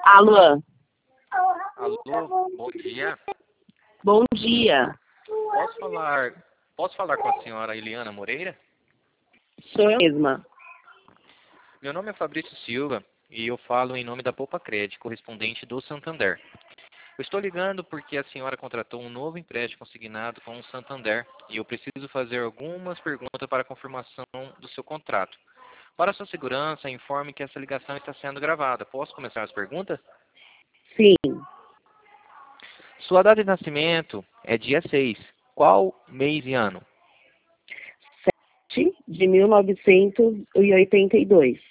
Alô, Alô, bom dia. bom dia. Posso falar com a senhora Eliana Moreira? Sou eu mesma. Meu nome é Fabrício Silva e eu falo em nome da Poupa Cred, correspondente do Santander. Eu estou ligando porque a senhora contratou um novo empréstimo consignado com o Santander e eu preciso fazer algumas perguntas para a confirmação do seu contrato. Para sua segurança, informe que essa ligação está sendo gravada. Posso começar as perguntas? Sim, Sua data de nascimento é dia 6. Qual mês e ano? 7 de 1982.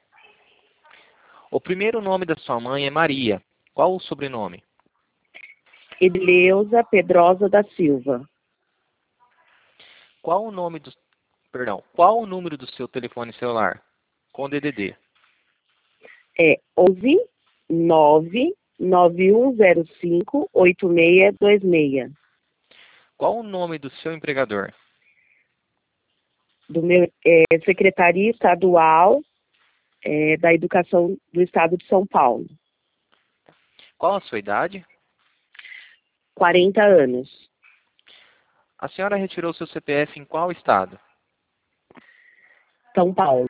O primeiro nome da sua mãe é Maria. Qual o sobrenome? Edileuza Pedrosa da Silva. Qual o nome do, qual o número do seu telefone celular? Com DDD. É 11 9 9105 8626. Qual o nome do seu empregador? Do meu Secretaria Estadual da Educação do Estado de São Paulo. Qual a sua idade? 40 anos. A senhora retirou seu CPF em qual estado? São Paulo.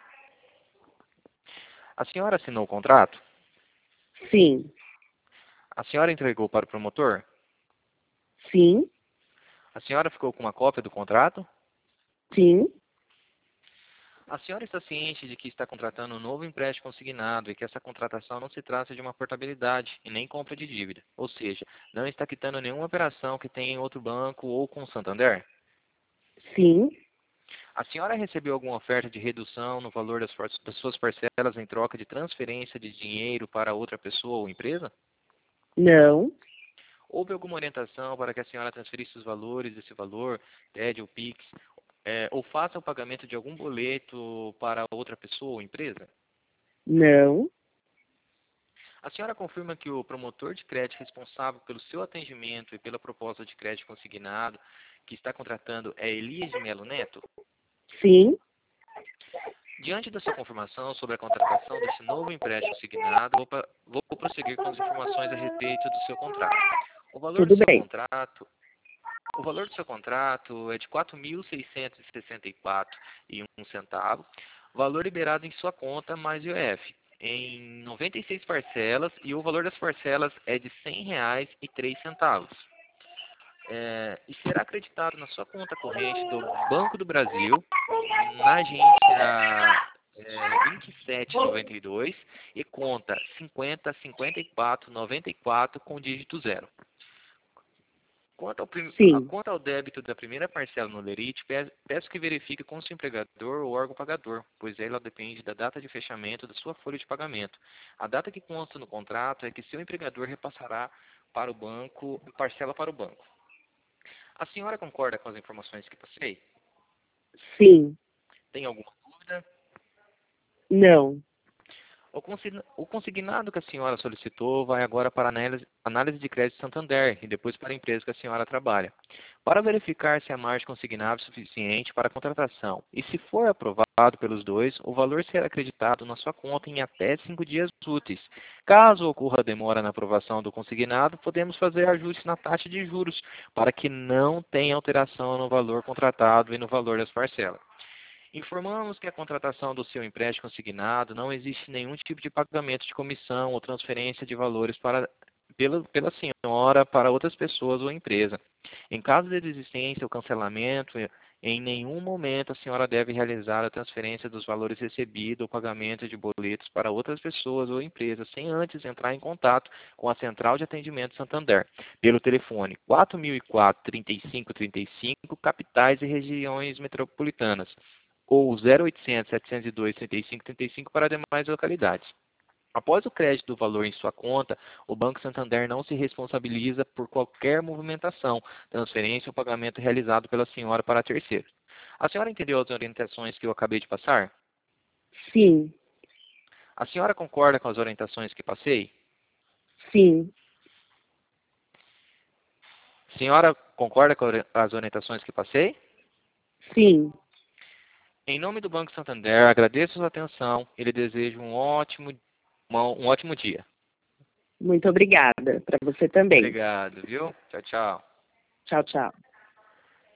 A senhora assinou o contrato? Sim, A senhora entregou para o promotor? sim, A senhora ficou com uma cópia do contrato? sim. A senhora está ciente de que está contratando um novo empréstimo consignado e que essa contratação não se trata de uma portabilidade e nem compra de dívida. Ou seja, não está quitando nenhuma operação que tenha em outro banco ou com o Santander? Sim, A senhora recebeu alguma oferta de redução no valor das suas parcelas em troca de transferência de dinheiro para outra pessoa ou empresa? não, Houve alguma orientação para que a senhora transferisse os valores desse valor, TED ou PIX, ou faça o pagamento de algum boleto para outra pessoa ou empresa? não, A senhora confirma que o promotor de crédito responsável pelo seu atendimento e pela proposta de crédito consignado que está contratando é Elias de Melo Neto? sim, Diante da sua confirmação sobre a contratação desse novo empréstimo consignado, vou prosseguir com as informações a respeito do seu contrato. O valor do tudo seu bem. contrato, o valor do seu contrato é de R$ 4.664,01, valor liberado em sua conta mais IOF, em 96 parcelas, e o valor das parcelas é de R$ 100,03. E será acreditado na sua conta corrente do Banco do Brasil, na agência 2792 e conta 505494 com dígito 0. Sim, Quanto ao débito da primeira parcela no Lerite, peço que verifique com seu empregador ou órgão pagador, pois ela depende da data de fechamento da sua folha de pagamento. A data que consta no contrato é que seu empregador repassará para o banco, parcela para o banco. A senhora concorda com as informações que passei? sim, Tem alguma dúvida? não, O consignado que a senhora solicitou vai agora para a análise de crédito Santander e depois para a empresa que a senhora trabalha, para verificar se a margem consignada é suficiente para a contratação. E se for aprovado pelos dois, o valor será acreditado na sua conta em até 5 dias úteis. Caso ocorra demora na aprovação do consignado, podemos fazer ajustes na taxa de juros para que não tenha alteração no valor contratado e no valor das parcelas. Informamos que a contratação do seu empréstimo consignado não existe nenhum tipo de pagamento de comissão ou transferência de valores pela senhora para outras pessoas ou empresa. Em caso de desistência ou cancelamento, em nenhum momento a senhora deve realizar a transferência dos valores recebidos ou pagamento de boletos para outras pessoas ou empresas sem antes entrar em contato com a Central de Atendimento Santander, pelo telefone 4004-3535, capitais e regiões metropolitanas, ou 0800 702 3535 para demais localidades. Após o crédito do valor em sua conta, o Banco Santander não se responsabiliza por qualquer movimentação, transferência ou pagamento realizado pela senhora para terceiros. A senhora entendeu as orientações que eu acabei de passar? sim, A senhora concorda com as orientações que passei? sim, A senhora concorda com as orientações que passei? sim. Em nome do Banco Santander, agradeço a sua atenção e lhe desejo um ótimo dia. Muito obrigada. Para você também. Obrigado, viu? Tchau, tchau. Tchau, tchau.